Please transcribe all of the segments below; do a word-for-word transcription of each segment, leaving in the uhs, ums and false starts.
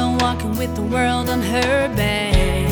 alone, walking with the world on her back.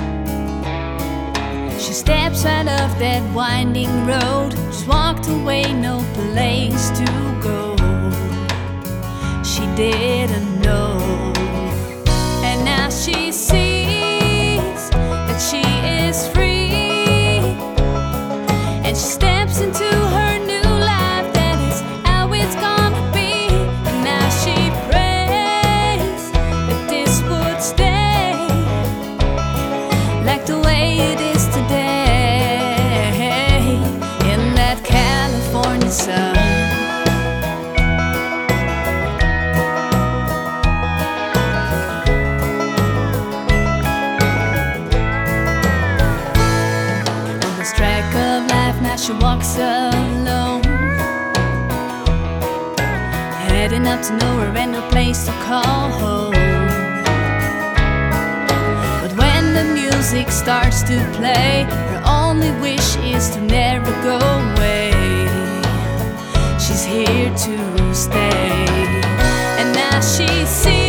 She steps out of that winding road. She's walked away, no place to go. She didn't know, and now she sees that she is free, and she steps into her new life. That is how it's gonna be. And now she prays that this would stay like the way it is today in that California sun. Now she walks alone, heading up to nowhere and no place to call home. But when the music starts to play, her only wish is to never go away. She's here to stay, and now she sees